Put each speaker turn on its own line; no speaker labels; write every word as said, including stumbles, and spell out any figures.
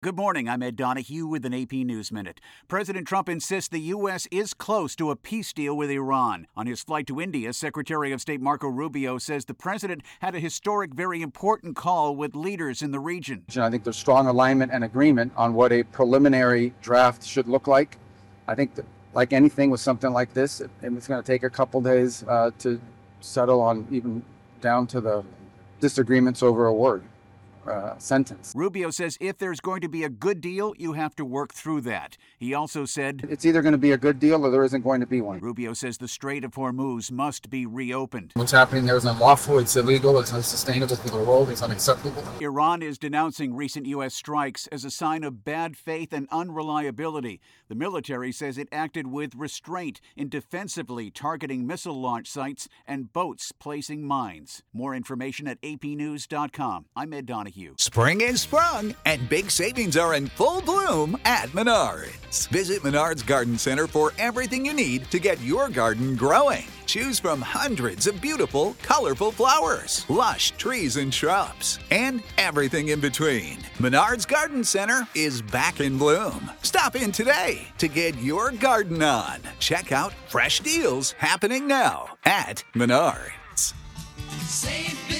Good morning, I'm Ed Donahue with an A P News Minute. President Trump insists the U S is close to a peace deal with Iran. On his flight to India, Secretary of State Marco Rubio says the president had a historic, very important call with leaders in the region.
I think there's strong alignment and agreement on what a preliminary draft should look like. I think that, like anything with something like this, it, it's going to take a couple days uh, to settle on, even down to the disagreements over a word. Uh, sentence.
Rubio says if there's going to be a good deal, you have to work through that. He also said,
it's either going to be a good deal or there isn't going to be one.
Rubio says the Strait of Hormuz must be reopened.
What's happening there is unlawful, it's illegal, it's unsustainable for the world, it's unacceptable.
Iran is denouncing recent U S strikes as a sign of bad faith and unreliability. The military says it acted with restraint in defensively targeting missile launch sites and boats placing mines. More information at A P news dot com. I'm Ed Donahue.
Spring is sprung, and big savings are in full bloom at Menards. Visit Menards Garden Center for everything you need to get your garden growing. Choose from hundreds of beautiful, colorful flowers, lush trees and shrubs, and everything in between. Menards Garden Center is back in bloom. Stop in today to get your garden on. Check out fresh deals happening now at Menards.
Save